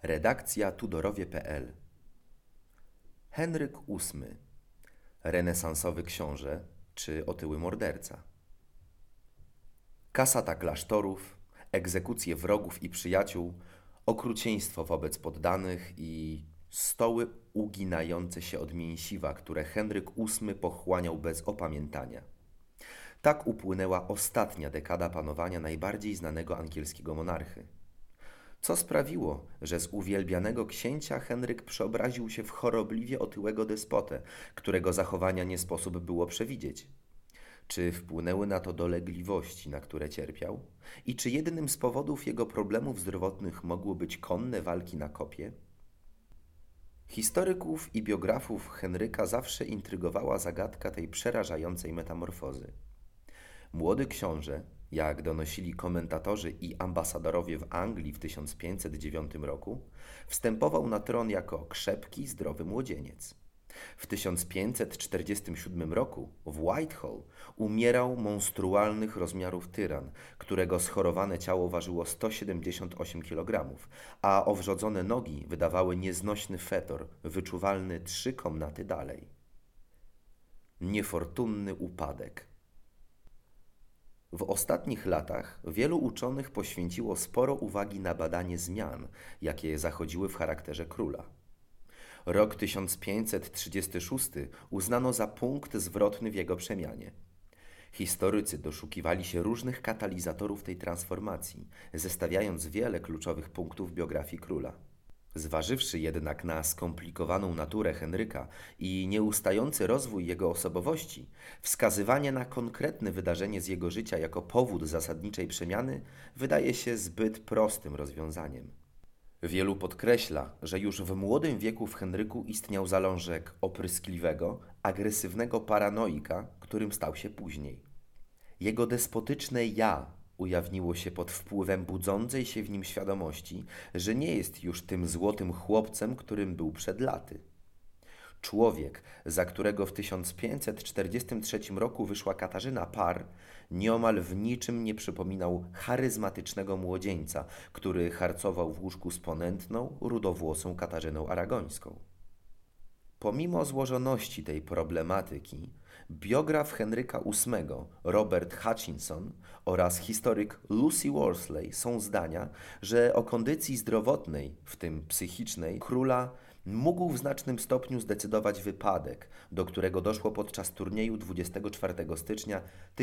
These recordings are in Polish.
Redakcja Tudorowie.pl. Henryk VIII. Renesansowy książę czy otyły morderca. Kasata klasztorów, egzekucje wrogów i przyjaciół, okrucieństwo wobec poddanych i stoły uginające się od mięsiwa, które Henryk VIII pochłaniał bez opamiętania. Tak upłynęła ostatnia dekada panowania najbardziej znanego angielskiego monarchy. Co sprawiło, że z uwielbianego księcia Henryk przeobraził się w chorobliwie otyłego despotę, którego zachowania nie sposób było przewidzieć? Czy wpłynęły na to dolegliwości, na które cierpiał? I czy jednym z powodów jego problemów zdrowotnych mogły być konne walki na kopie? Historyków i biografów Henryka zawsze intrygowała zagadka tej przerażającej metamorfozy. Młody książę, jak donosili komentatorzy i ambasadorowie w Anglii w 1509 roku, wstępował na tron jako krzepki, zdrowy młodzieniec. W 1547 roku w Whitehall umierał monstrualnych rozmiarów tyran, którego schorowane ciało ważyło 178 kg, a owrzodzone nogi wydawały nieznośny fetor, wyczuwalny 3 komnaty dalej. Niefortunny upadek. W ostatnich latach wielu uczonych poświęciło sporo uwagi na badanie zmian, jakie zachodziły w charakterze króla. Rok 1536 uznano za punkt zwrotny w jego przemianie. Historycy doszukiwali się różnych katalizatorów tej transformacji, zestawiając wiele kluczowych punktów biografii króla. Zważywszy jednak na skomplikowaną naturę Henryka i nieustający rozwój jego osobowości, wskazywanie na konkretne wydarzenie z jego życia jako powód zasadniczej przemiany wydaje się zbyt prostym rozwiązaniem. Wielu podkreśla, że już w młodym wieku w Henryku istniał zalążek opryskliwego, agresywnego paranoika, którym stał się później. Jego despotyczne ja ujawniło się pod wpływem budzącej się w nim świadomości, że nie jest już tym złotym chłopcem, którym był przed laty. Człowiek, za którego w 1543 roku wyszła Katarzyna Parr, nieomal w niczym nie przypominał charyzmatycznego młodzieńca, który harcował w łóżku z ponętną, rudowłosą Katarzyną Aragońską. Pomimo złożoności tej problematyki, biograf Henryka VIII Robert Hutchinson oraz historyk Lucy Worsley są zdania, że o kondycji zdrowotnej, w tym psychicznej, króla mógł w znacznym stopniu zdecydować wypadek, do którego doszło podczas turnieju 24 stycznia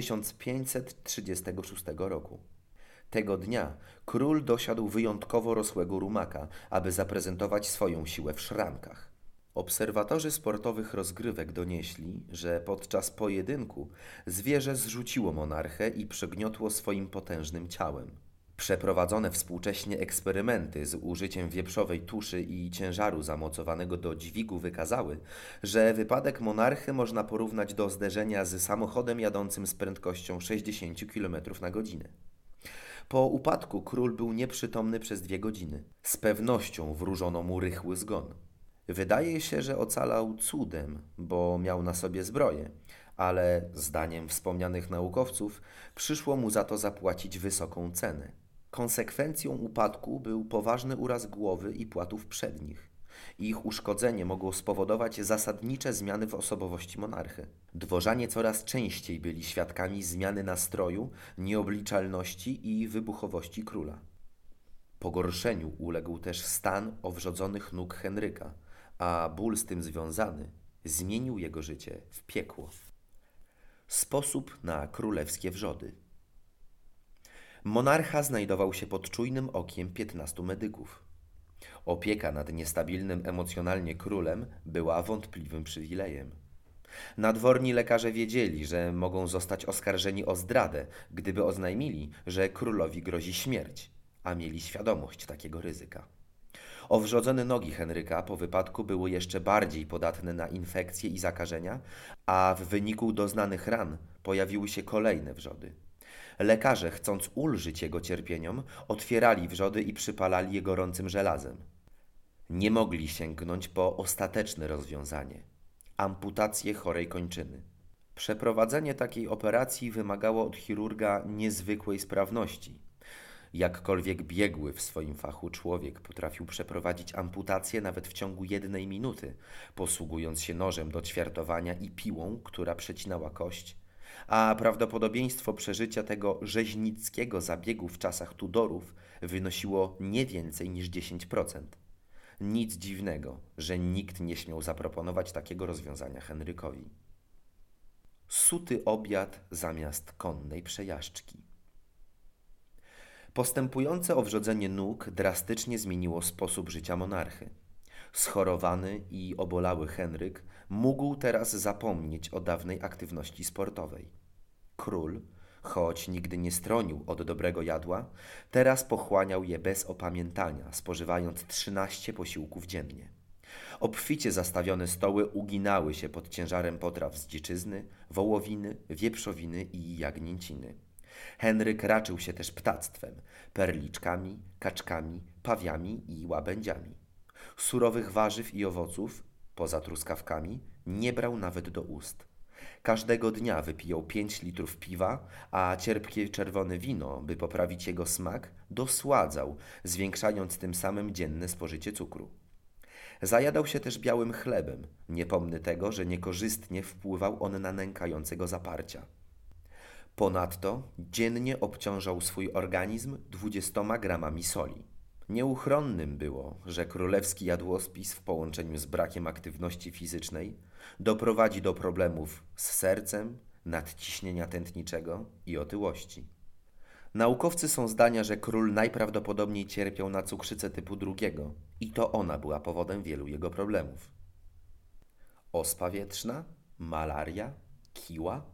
1536 roku. Tego dnia król dosiadł wyjątkowo rosłego rumaka, aby zaprezentować swoją siłę w szrankach. Obserwatorzy sportowych rozgrywek donieśli, że podczas pojedynku zwierzę zrzuciło monarchę i przygniotło swoim potężnym ciałem. Przeprowadzone współcześnie eksperymenty z użyciem wieprzowej tuszy i ciężaru zamocowanego do dźwigu wykazały, że wypadek monarchy można porównać do zderzenia z samochodem jadącym z prędkością 60 km na godzinę. Po upadku król był nieprzytomny przez 2 godziny. Z pewnością wróżono mu rychły zgon. Wydaje się, że ocalał cudem, bo miał na sobie zbroję, ale zdaniem wspomnianych naukowców przyszło mu za to zapłacić wysoką cenę. Konsekwencją upadku był poważny uraz głowy i płatów przednich. Ich uszkodzenie mogło spowodować zasadnicze zmiany w osobowości monarchy. Dworzanie coraz częściej byli świadkami zmiany nastroju, nieobliczalności i wybuchowości króla. Pogorszeniu uległ też stan owrzodzonych nóg Henryka, a ból z tym związany zmienił jego życie w piekło. Sposób na królewskie wrzody. Monarcha znajdował się pod czujnym okiem 15 medyków. Opieka nad niestabilnym emocjonalnie królem była wątpliwym przywilejem. Nadworni lekarze wiedzieli, że mogą zostać oskarżeni o zdradę, gdyby oznajmili, że królowi grozi śmierć, a mieli świadomość takiego ryzyka. Owrzodzone nogi Henryka po wypadku były jeszcze bardziej podatne na infekcje i zakażenia, a w wyniku doznanych ran pojawiły się kolejne wrzody. Lekarze, chcąc ulżyć jego cierpieniom, otwierali wrzody i przypalali je gorącym żelazem. Nie mogli sięgnąć po ostateczne rozwiązanie – amputację chorej kończyny. Przeprowadzenie takiej operacji wymagało od chirurga niezwykłej sprawności. Jakkolwiek biegły w swoim fachu człowiek potrafił przeprowadzić amputację nawet w ciągu 1 minuty, posługując się nożem do ćwiartowania i piłą, która przecinała kość, a prawdopodobieństwo przeżycia tego rzeźnickiego zabiegu w czasach Tudorów wynosiło nie więcej niż 10%. Nic dziwnego, że nikt nie śmiał zaproponować takiego rozwiązania Henrykowi. Suty obiad zamiast konnej przejażdżki. Postępujące owrzodzenie nóg drastycznie zmieniło sposób życia monarchy. Schorowany i obolały Henryk mógł teraz zapomnieć o dawnej aktywności sportowej. Król, choć nigdy nie stronił od dobrego jadła, teraz pochłaniał je bez opamiętania, spożywając 13 posiłków dziennie. Obficie zastawione stoły uginały się pod ciężarem potraw z dziczyzny, wołowiny, wieprzowiny i jagnięciny. Henryk raczył się też ptactwem, perliczkami, kaczkami, pawiami i łabędziami. Surowych warzyw i owoców, poza truskawkami, nie brał nawet do ust. Każdego dnia wypijał 5 litrów piwa, a cierpkie czerwone wino, by poprawić jego smak, dosładzał, zwiększając tym samym dzienne spożycie cukru. Zajadał się też białym chlebem, niepomny tego, że niekorzystnie wpływał on na nękającego zaparcia. Ponadto dziennie obciążał swój organizm 20 gramami soli. Nieuchronnym było, że królewski jadłospis w połączeniu z brakiem aktywności fizycznej doprowadzi do problemów z sercem, nadciśnienia tętniczego i otyłości. Naukowcy są zdania, że król najprawdopodobniej cierpiał na cukrzycę typu 2 i to ona była powodem wielu jego problemów. Ospa wietrzna, malaria, kiła.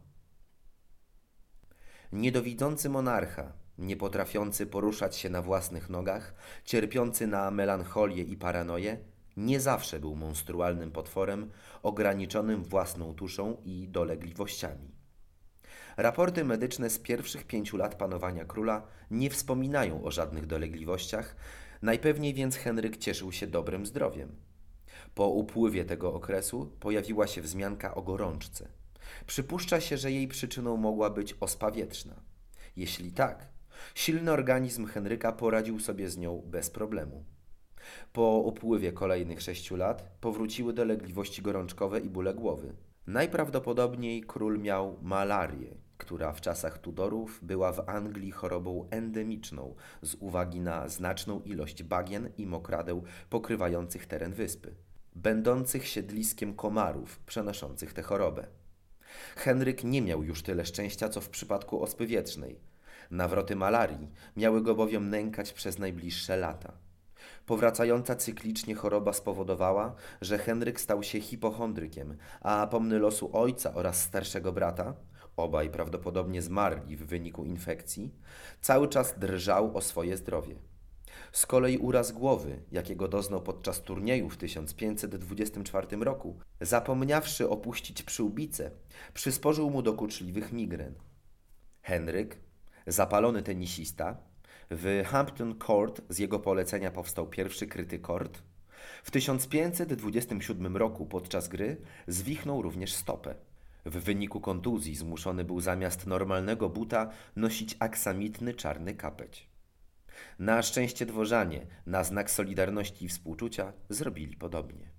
Niedowidzący monarcha, nie potrafiący poruszać się na własnych nogach, cierpiący na melancholię i paranoję, nie zawsze był monstrualnym potworem ograniczonym własną tuszą i dolegliwościami. Raporty medyczne z pierwszych 5 lat panowania króla nie wspominają o żadnych dolegliwościach, najpewniej więc Henryk cieszył się dobrym zdrowiem. Po upływie tego okresu pojawiła się wzmianka o gorączce. Przypuszcza się, że jej przyczyną mogła być ospa wietrzna. Jeśli tak, silny organizm Henryka poradził sobie z nią bez problemu. Po upływie kolejnych 6 lat powróciły dolegliwości gorączkowe i bóle głowy. Najprawdopodobniej król miał malarię, która w czasach Tudorów była w Anglii chorobą endemiczną z uwagi na znaczną ilość bagien i mokradeł pokrywających teren wyspy, będących siedliskiem komarów przenoszących tę chorobę. Henryk nie miał już tyle szczęścia, co w przypadku ospy wietrznej. Nawroty malarii miały go bowiem nękać przez najbliższe lata. Powracająca cyklicznie choroba spowodowała, że Henryk stał się hipochondrykiem, a pomny losu ojca oraz starszego brata, obaj prawdopodobnie zmarli w wyniku infekcji, cały czas drżał o swoje zdrowie. Z kolei uraz głowy, jakiego doznał podczas turnieju w 1524 roku, zapomniawszy opuścić przyłbicę, przysporzył mu dokuczliwych migren. Henryk, zapalony tenisista, w Hampton Court z jego polecenia powstał pierwszy kryty kort. W 1527 roku podczas gry zwichnął również stopę. W wyniku kontuzji zmuszony był zamiast normalnego buta nosić aksamitny czarny kapeć. Na szczęście dworzanie, na znak solidarności i współczucia, zrobili podobnie.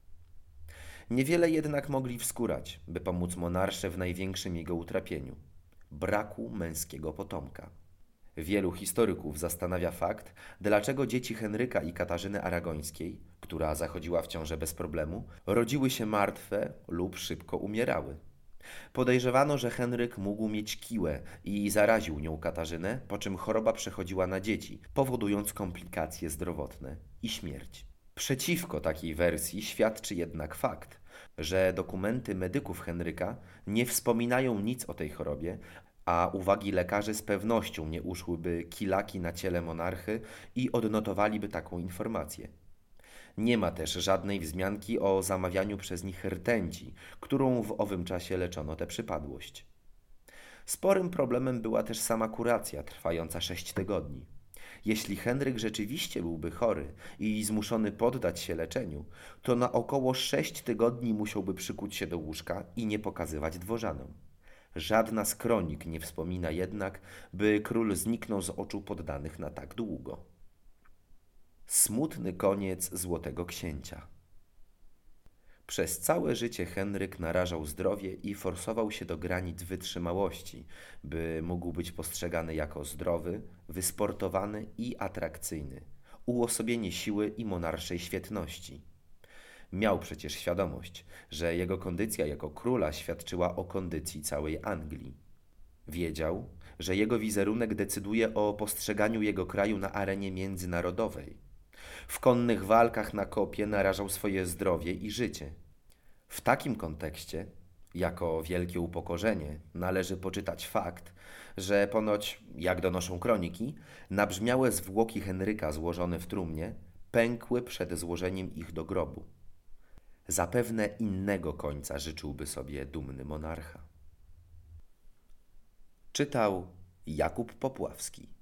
Niewiele jednak mogli wskórać, by pomóc monarsze w największym jego utrapieniu – braku męskiego potomka. Wielu historyków zastanawia fakt, dlaczego dzieci Henryka i Katarzyny Aragońskiej, która zachodziła w ciążę bez problemu, rodziły się martwe lub szybko umierały. Podejrzewano, że Henryk mógł mieć kiłę i zaraził nią Katarzynę, po czym choroba przechodziła na dzieci, powodując komplikacje zdrowotne i śmierć. Przeciwko takiej wersji świadczy jednak fakt, że dokumenty medyków Henryka nie wspominają nic o tej chorobie, a uwagi lekarzy z pewnością nie uszłyby kilaki na ciele monarchy i odnotowaliby taką informację. Nie ma też żadnej wzmianki o zamawianiu przez nich rtęci, którą w owym czasie leczono tę przypadłość. Sporym problemem była też sama kuracja, trwająca 6 tygodni. Jeśli Henryk rzeczywiście byłby chory i zmuszony poddać się leczeniu, to na około 6 tygodni musiałby przykuć się do łóżka i nie pokazywać dworzanom. Żadna z kronik nie wspomina jednak, by król zniknął z oczu poddanych na tak długo. Smutny koniec Złotego Księcia. Przez całe życie Henryk narażał zdrowie i forsował się do granic wytrzymałości, by mógł być postrzegany jako zdrowy, wysportowany i atrakcyjny, uosobienie siły i monarszej świetności. Miał przecież świadomość, że jego kondycja jako króla świadczyła o kondycji całej Anglii. Wiedział, że jego wizerunek decyduje o postrzeganiu jego kraju na arenie międzynarodowej. W konnych walkach na kopie narażał swoje zdrowie i życie. W takim kontekście, jako wielkie upokorzenie, należy poczytać fakt, że ponoć, jak donoszą kroniki, nabrzmiałe zwłoki Henryka złożone w trumnie pękły przed złożeniem ich do grobu. Zapewne innego końca życzyłby sobie dumny monarcha. Czytał Jakub Popławski.